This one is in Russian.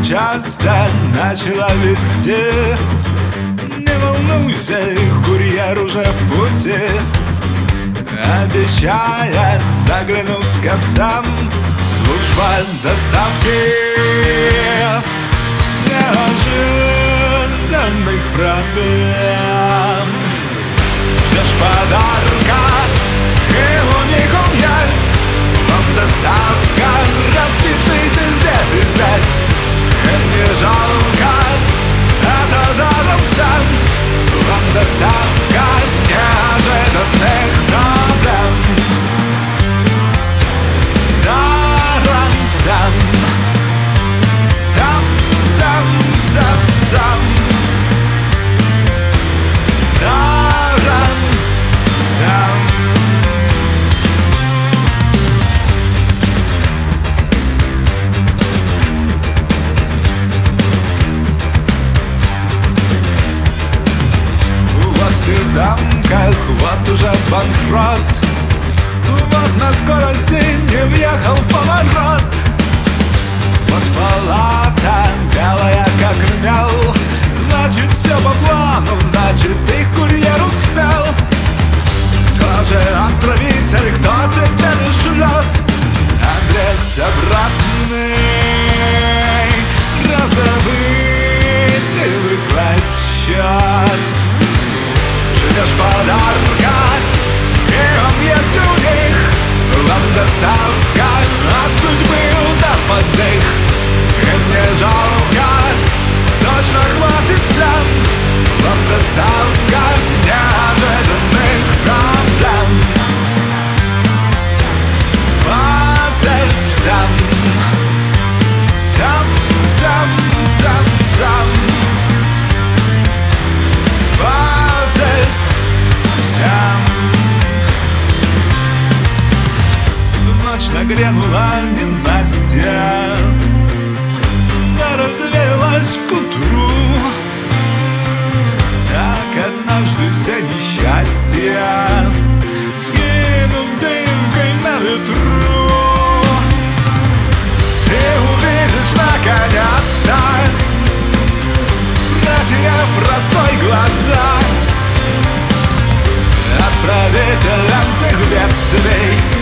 часто начала вести. Не волнуйся, их курьер уже в пути. Обещает заглянуть ко всем. Служба доставки неожиданных проблем. Ждешь подарка, и у них он есть. Вам доставка, распишите здесь и здесь. Им не жалко, это даром всем. Вам доставка неожиданных проблем. Даром всем. Сам, сам, сам, сам. Даром всем. Ты в дамках, вот уже банкрот. Вот на скорости не въехал в поворот. Вот палата белая как мел. Значит все по плану, значит их курьер успел. Кто же отправитель, кто тебя не жрет? Адрес обратный. Раздобыть и выслать счет. Ждешь подарка, и он есть у них. Вам доставка от судьбы удар под дых. Им не жалко, точно хватит всем. Вам доставка неожиданных проблем. Хватит всем. Всем, всем, всем, всем. В ночь нагрянула ненастье, да развеялась к утру. Так однажды все несчастья сгинут дымкой на ветру. Ты увидишь наконец-то, натерев росой глаза, отправитель этих бедствий.